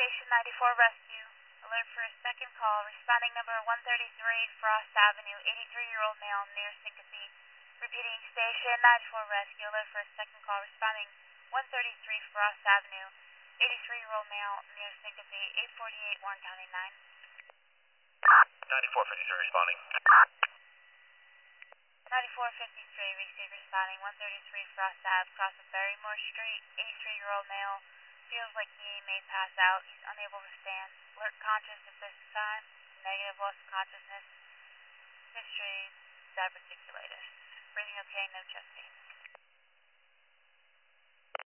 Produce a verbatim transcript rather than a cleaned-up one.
Station ninety-four Rescue. Alert for a second call. Responding number one thirty-three Frost Avenue, eighty-three-year-old male near Syncope. Repeating Station ninety-four Rescue. Alert for a second call. Responding one thirty-three Frost Avenue, eighty-three-year-old male near Syncope, eight forty-eight Warren County nine. ninety-four fifty-three responding. ninety-four fifty-three, receive responding one thirty-three Frost Ave, cross of Barrymore Street, eighty-three-year-old male, feels like he may pass out, he's unable to stand, alert conscious at this time, negative loss of consciousness, history, diverticulitis, breathing okay, no chest pain.